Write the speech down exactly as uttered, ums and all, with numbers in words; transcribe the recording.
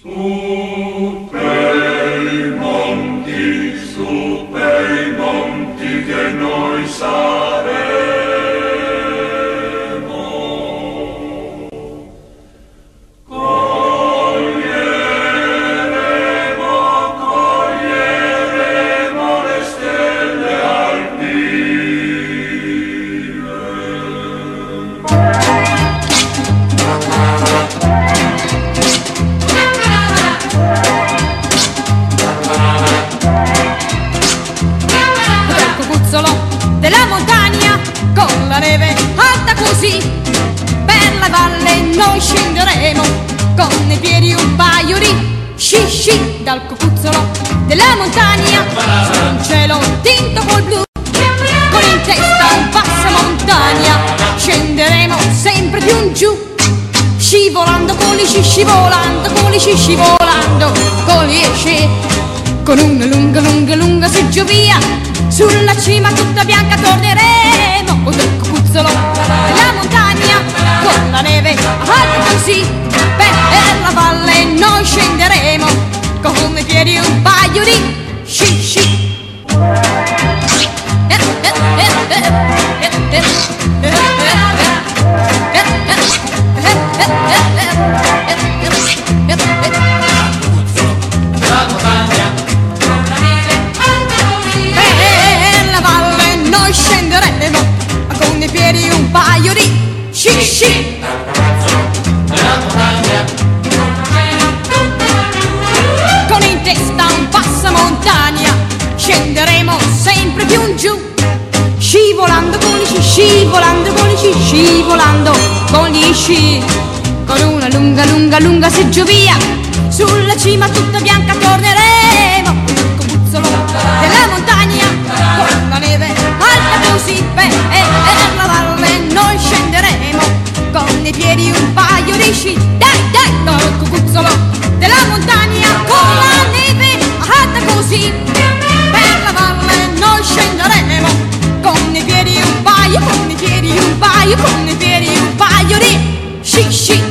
Su per i monti, su per i monti che noi saremo. Della montagna con la neve alta così, per la valle noi scenderemo con nei piedi un paio di sci sci. Dal cocuzzolo della montagna su un cielo tinto col blu, con in testa un passamontagna scenderemo sempre più in giù, scivolando con gli sci, scivolando con gli sci, scivolando con gli sci, con una lunga lunga lunga seggiovia. Sulla cima tutta bianca torneremo, sul cocuzzolo della montagna con la neve alta così, per la valle noi scenderemo con nei piedi un paio di sci sci. Scenderemo con nei piedi un paio di sci sci. Con in testa un passamontagna scenderemo sempre più in giù, scivolando con gli sci, scivolando con gli sci, scivolando con gli sci, con una lunga lunga lunga seggiovia. Sulla cima tutta bianca torneremo, sul cocuzzolo della montagna con la neve alta così, per la valle noi scenderemo con nei piedi un paio di sci. Dai dai, dal cocuzzolo della montagna con la neve alta così, per la valle noi scenderemo con nei piedi un paio, con nei piedi un paio, con nei piedi un paio di sci sci.